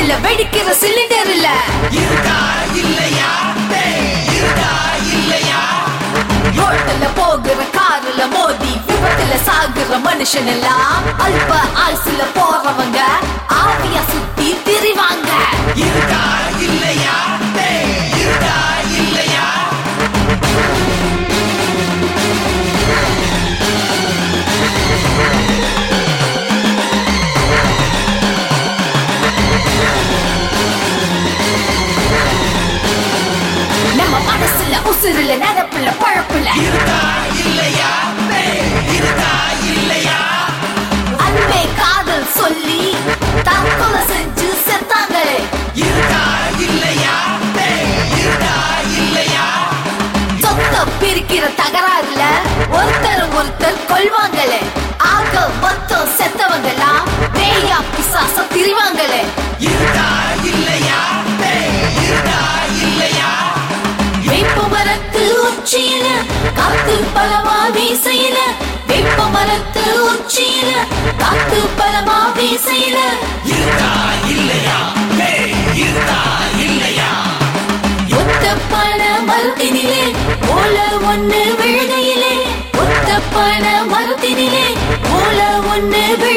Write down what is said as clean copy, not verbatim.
அடுப்புல வெடிக்கிற சிலிண்டர் இல்ல இருக்கா இல்லையா இருக்கா இல்லையா ரோட்ல போகிற கார்ல மோதி விபத்துல சாகுற மனுஷன் எல்லாம் அல்ப ஆயுசுல போறவங்க ஆவியா சுத்தி திரிவாங்க இருக்கா இல்லையா இருக்கா இல்லையா நம்ம மனசுல உசுருல நடப்புல பழப்புல இருக்கா இல்லையா இருக்கா இல்லையா அன்பே காதல் சொல்லி தற்கொலை செஞ்சு செத்தாங்களே இருக்கா இல்லையா இருக்கா இல்லையா சொத்த பிரிக்கிற தகராறுல ஒருத்தர் கொள்வாங்களே ஆக மொத்தம் செத்தவங்கலாம் பேயா பிசாச திரிவாங்களே இருக்கா இல்லையா இருக்கா இல்லையா வேப்ப மரத்து உச்சியில காத்து பலமா வீசையில வேப்ப மரத்து உச்சியில காத்து பலமா வீசையில இருக்கா இல்லையா இருக்கா இல்லையா ஒத்த பண மரத்தினிலே ஓல ஒண்ணு விழுகையிலே ஒத்த பண மரத்தினிலே ஓல ஒண்ணு